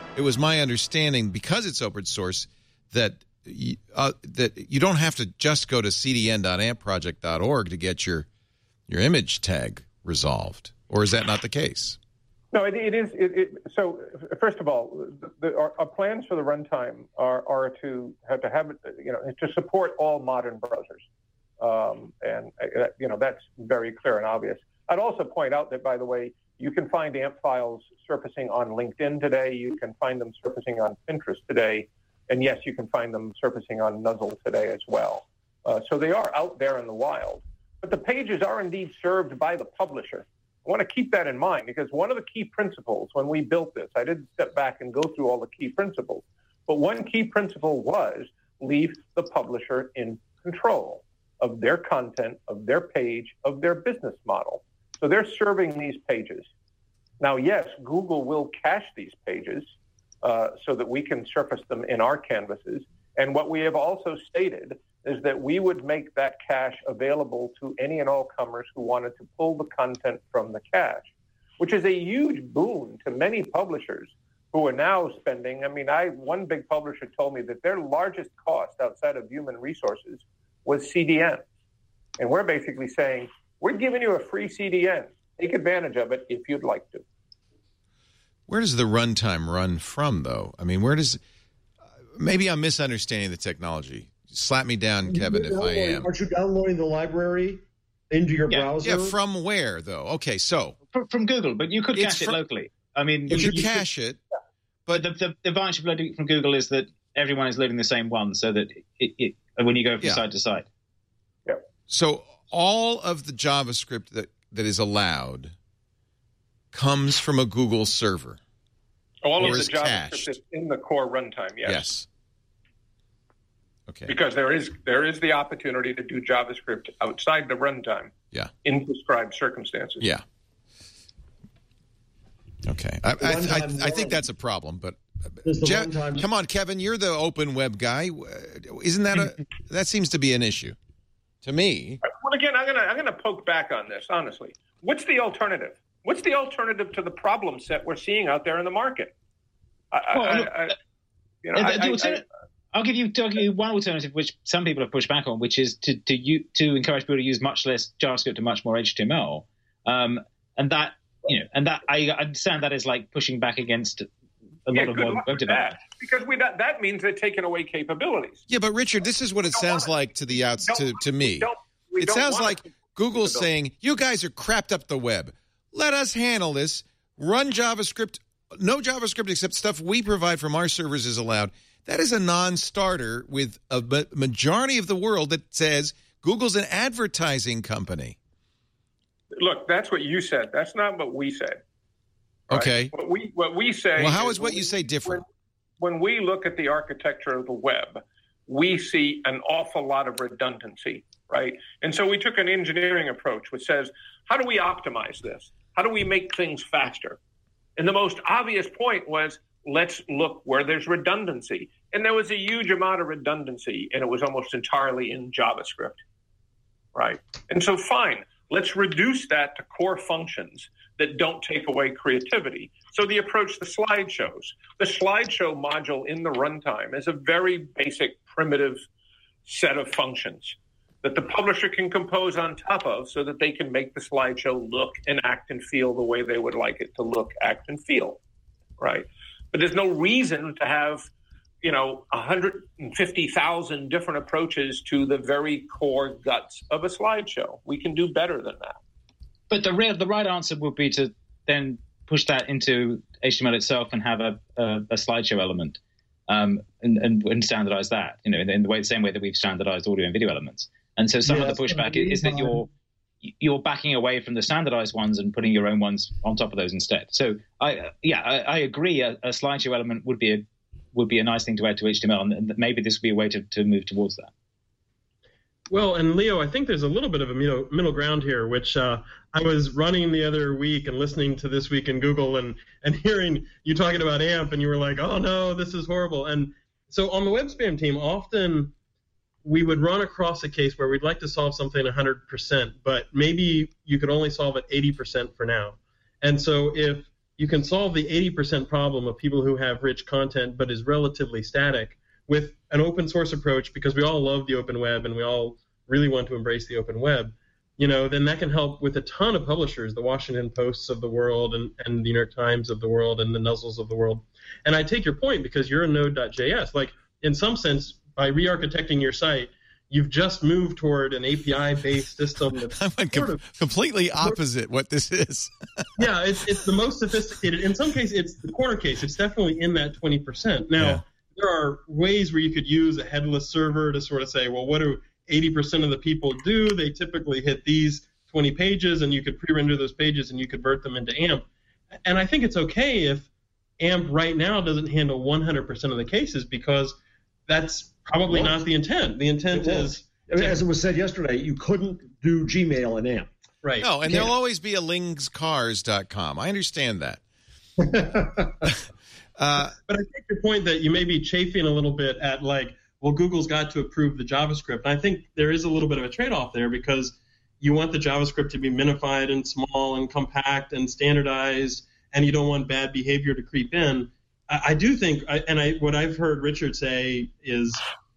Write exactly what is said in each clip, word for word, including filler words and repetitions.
it was my understanding, because it's open source, that you, uh, that you don't have to just go to c d n dot amp project dot org to get your your image tag resolved. Or is that not the case? No, it, it is. It, it, so, first of all, the, the, our, our plans for the runtime are, are to have to have it, you know, to support all modern browsers, um, and uh, you know that's very clear and obvious. I'd also point out that, by the way, you can find A M P files surfacing on LinkedIn today. You can find them surfacing on Pinterest today, and yes, you can find them surfacing on Nuzzle today as well. Uh, so they are out there in the wild. But the pages are indeed served by the publisher. I want to keep that in mind, because one of the key principles when we built this, I did step back and go through all the key principles, but one key principle was leave the publisher in control of their content, of their page, of their business model. So they're serving these pages. Now, yes, Google will cache these pages uh, so that we can surface them in our canvases. And what we have also stated is that we would make that cache available to any and all comers who wanted to pull the content from the cache, which is a huge boon to many publishers who are now spending. I mean, I one big publisher told me that their largest cost outside of human resources was C D Ns. And we're basically saying, we're giving you a free C D N. Take advantage of it if you'd like to. Where does the runtime run from, though? I mean, where does – maybe I'm misunderstanding the technology. Slap me down, Kevin, if I am. Aren't you downloading the library into your yeah. browser? Yeah, from where, though? Okay, so. From, from Google, but you could It's cache from, it locally. I mean, You, you could you cache could, it. But the, the, the advantage of loading it from Google is that everyone is loading the same one, so that it, it when you go from yeah. side to side. Yeah. So all of the JavaScript that, that is allowed comes from a Google server. All or of the is JavaScript cached. is in the core runtime, yes. Yes. Okay. Because there is there is the opportunity to do JavaScript outside the runtime. Yeah. In prescribed circumstances. Yeah. Okay. I, I, I, I think that's a problem, but Jeff, come on, Kevin, you're the open web guy. Isn't that a that seems to be an issue to me? Well, again, I'm gonna I'm gonna poke back on this honestly. What's the alternative? What's the alternative to the problem set we're seeing out there in the market? I, well, I, look, I, you know, the, I, the I, alternative, I'll give you I'll give you one alternative, which some people have pushed back on, which is to to you, to encourage people to use much less JavaScript and much more H T M L, um, and that you know, and that I understand that is like pushing back against a yeah, lot of more web development. Because we that, that means they're taking away capabilities. Yeah, but Richard, this is what it sounds like to the outs to to me. Don't, we it don't sounds want like it. Google's saying, "You guys are crapped up the web. Let us handle this. Run JavaScript. No JavaScript except stuff we provide from our servers is allowed." That is a non-starter with a majority of the world that says Google's an advertising company. Look, that's what you said. That's not what we said. Right? Okay. What we what we say. Well, how is, is what you say different? When, when we look at the architecture of the web, we see an awful lot of redundancy, right? And so we took an engineering approach which says, how do we optimize this? How do we make things faster? And the most obvious point was, let's look where there's redundancy. And there was a huge amount of redundancy, and it was almost entirely in JavaScript, right? And so fine, let's reduce that to core functions that don't take away creativity. So the approach to slideshows. The slideshow module in the runtime is a very basic, primitive set of functions that the publisher can compose on top of so that they can make the slideshow look and act and feel the way they would like it to look, act, and feel, right? But there's no reason to have, you know, one hundred fifty thousand different approaches to the very core guts of a slideshow. We can do better than that. But the real, the right answer would be to then push that into H T M L itself and have a, a, a slideshow element, um, and, and, and standardize that, you know, in, in the way, the same way that we've standardized audio and video elements. And so some yeah, of the pushback is, is that you're you're backing away from the standardized ones and putting your own ones on top of those instead. So I, yeah, I, I agree. A, a slideshow element would be a would be a nice thing to add to H T M L, and maybe this would be a way to, to move towards that. Well, and Leo, I think there's a little bit of a middle, middle ground here, which uh, I was running the other week and listening to This Week in Google and, and hearing you talking about A M P, and you were like, oh, no, this is horrible. And so on the web spam team, often we would run across a case where we'd like to solve something one hundred percent, but maybe you could only solve it eighty percent for now. And so if you can solve the eighty percent problem of people who have rich content but is relatively static with an open source approach, because we all love the open web and we all really want to embrace the open web, you know, then that can help with a ton of publishers, the Washington Posts of the world and, and the New York Times of the world and the Nuzzles of the world. And I take your point, because you're a node dot J S. Like, in some sense, by re-architecting your site, you've just moved toward an A P I-based system. That's I'm com- sort of, completely opposite what this is. yeah, it's, it's the most sophisticated. In some cases, it's the corner case. It's definitely in that twenty percent. Now, yeah. There are ways where you could use a headless server to sort of say, well, what do eighty percent of the people do? They typically hit these twenty pages, and you could pre-render those pages and you convert them into AMP. And I think it's okay if AMP right now doesn't handle one hundred percent of the cases, because that's probably not the intent. The intent is... I mean, as it was said yesterday, you couldn't do Gmail in AMP. Right. No, and there'll always be a lings cars dot com. I understand that. uh, but I think your point that you may be chafing a little bit at, like, well, Google's got to approve the JavaScript. And I think there is a little bit of a trade-off there, because you want the JavaScript to be minified and small and compact and standardized, and you don't want bad behavior to creep in. I, I do think, I, and I, what I've heard Richard say is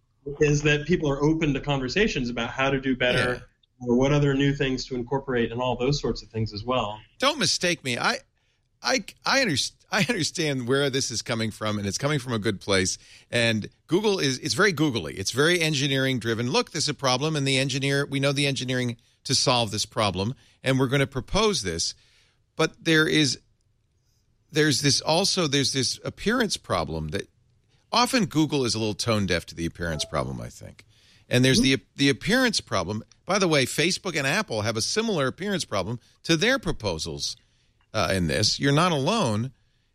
is that people are open to conversations about how to do better, yeah. or what other new things to incorporate, and all those sorts of things as well. Don't mistake me. I I I understand. I understand where this is coming from, and it's coming from a good place. And Google is it's very googly. It's very engineering driven. Look, there's a problem, and the engineer we know the engineering to solve this problem, and we're going to propose this. But there is there's this also there's this appearance problem that often Google is a little tone deaf to the appearance problem, I think. And there's the the appearance problem. By the way, Facebook and Apple have a similar appearance problem to their proposals uh, in this. You're not alone.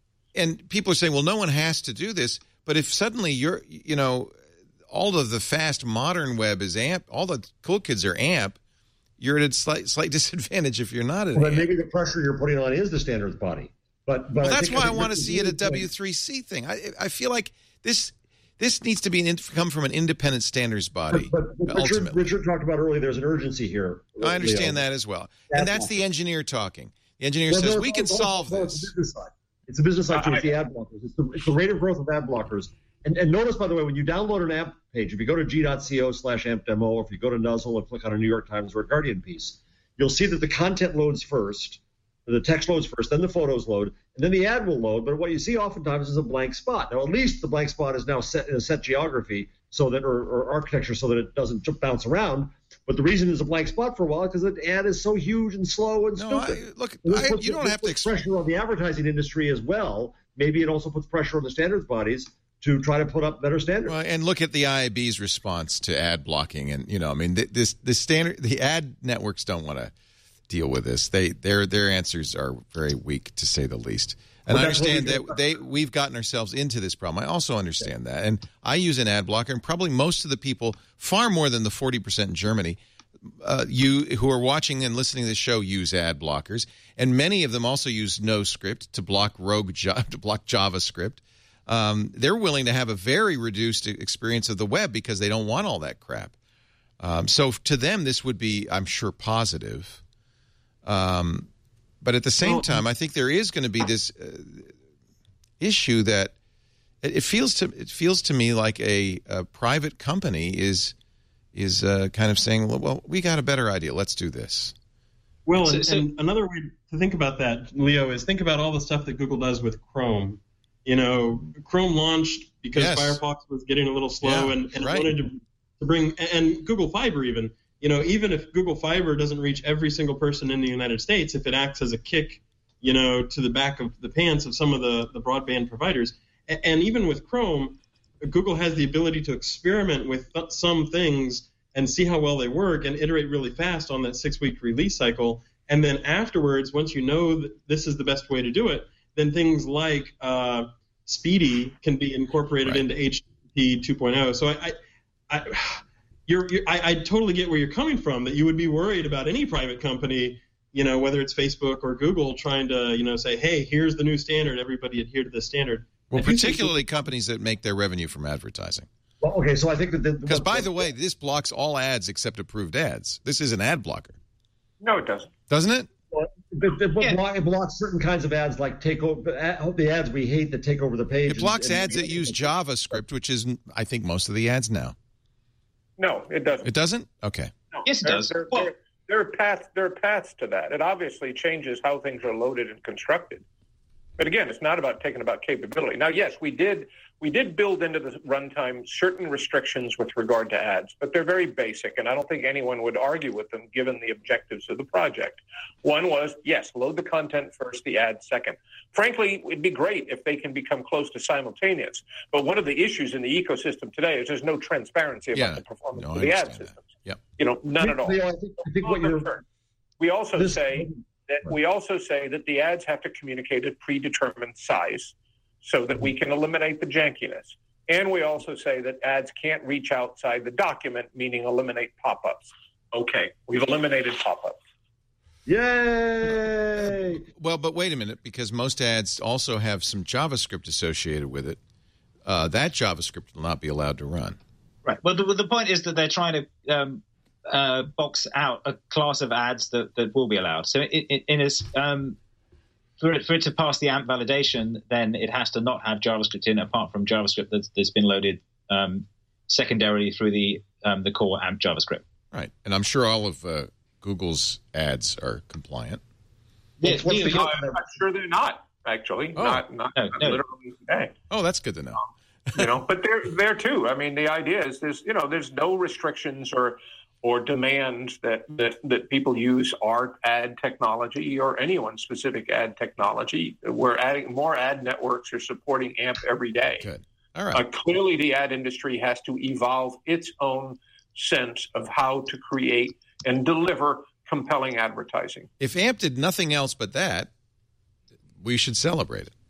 And people are saying, well, no one has to do this. But if suddenly you're, you know, all of the fast modern web is AMP, all the cool kids are AMP, you're at a slight, slight disadvantage if you're not at well, AMP. Maybe the pressure you're putting on is the standards body. But, but well, I that's think, why I, I want to see it a W three C thing. I, I feel like this this needs to be an, come from an independent standards body. But, but, but ultimately. Richard, Richard talked about earlier, there's an urgency here. I understand Leo. that as well. That's and that's all. the engineer talking. The engineer well, says, no, we no, can no, solve no, this. It's a business side. It's a business side too. It's the ad blockers. It's the, it's the rate of growth of ad blockers. And, and notice, by the way, when you download an app page, if you go to g.co slash amp demo, or if you go to Nuzzle and click on a New York Times or a Guardian piece, you'll see that the content loads first, the text loads first, then the photos load, and then the ad will load. But what you see oftentimes is a blank spot. Now, at least the blank spot is now set in a set geography so that, or, or architecture, so that it doesn't bounce around. But the reason it's a blank spot for a while is because the ad is so huge and slow and no, stupid. I, look, This I, puts- you don't this have to puts explain. pressure on the advertising industry as well. Maybe it also puts pressure on the standards bodies to try to put up better standards. Well, and look at the I A B's response to ad blocking, and you know, I mean, th- this the standard, the ad networks don't want to deal with this. They their their answers are very weak, to say the least. And Well, I that's what understand we- that they we've gotten ourselves into this problem. I also understand that, and I use an ad blocker, and probably most of the people, far more than the forty percent in Germany, uh, you who are watching and listening to the show use ad blockers, and many of them also use NoScript to block rogue to block JavaScript. Um, they're willing to have a very reduced experience of the web because they don't want all that crap. Um, so to them, this would be, I'm sure, positive. Um, but at the same Well, time, I think there is going to be this uh, issue that it, it feels to it feels to me like a, a private company is is uh, kind of saying, well, well, we got a better idea. Let's do this. Well, So- and, so- and another way to think about that, Leo, is think about all the stuff that Google does with Chrome. You know, Chrome launched because Yes. Firefox was getting a little slow, Yeah, and, and right. it wanted to, to bring, and Google Fiber even, you know, even if Google Fiber doesn't reach every single person in the United States, if it acts as a kick, you know, to the back of the pants of some of the, the broadband providers, and, and even with Chrome, Google has the ability to experiment with th- some things and see how well they work and iterate really fast on that six-week release cycle. And then afterwards, once you know that this is the best way to do it, then things like uh, Speedy can be incorporated Right. into H T T P two point oh. So I, I, I, you're, you're, I, I totally get where you're coming from, that you would be worried about any private company, you know, whether it's Facebook or Google, trying to, you know, say, hey, here's the new standard, everybody adhere to this standard. Well, I do think- particularly companies that make their revenue from advertising. Well, okay, so I think that the, Because, by the way, this blocks all ads except approved ads. This is an ad blocker, No, it doesn't. doesn't it? It, it, Yeah. block, it blocks certain kinds of ads, like take over the ads we hate that take over the page. It blocks and, and, ads that use JavaScript, which is, I think, most of the ads now. No, it doesn't. It doesn't? Okay. No. Yes, it there, does. There, Well- there, there are paths. There are paths to that. It obviously changes how things are loaded and constructed. But again, it's not about taking about capability. Now, yes, we did we did build into the runtime certain restrictions with regard to ads, but they're very basic, and I don't think anyone would argue with them given the objectives of the project. One was, yes, load the content first, the ads second. Frankly, it'd be great if they can become close to simultaneous. But one of the issues in the ecosystem today is there's no transparency about Yeah. the performance No, of I the ad understand that. systems. Yep. You know, none at all. Leo, I think, I think what you're We also this- say that we also say that the ads have to communicate a predetermined size so that we can eliminate the jankiness. And we also say that ads can't reach outside the document, meaning eliminate pop-ups. Okay, we've eliminated pop-ups. Yay! Well, but wait a minute, because most ads also have some JavaScript associated with it. Uh, that JavaScript will not be allowed to run. Right. Well, the, the point is that they're trying to um, uh, box out a class of ads that, that will be allowed. So it, it, in a, um, for, it, for it to pass the A M P validation, then it has to not have JavaScript in, apart from JavaScript that's, that's been loaded um, secondarily through the um, the core A M P JavaScript. Right. And I'm sure all of uh, Google's ads are compliant. Yeah, what's you- the- you- I'm not sure they're not, actually. Oh. Not, not, No, not no. literally today. Oh, that's good to know. you know, but there, there too. I mean, the idea is there's, you know, there's no restrictions or, or demands that, that, that people use our ad technology or anyone's specific ad technology. We're adding more ad networks are supporting A M P every day. Good. All Uh, right. clearly, the ad industry has to evolve its own sense of how to create and deliver compelling advertising. If A M P did nothing else but that, we should celebrate it.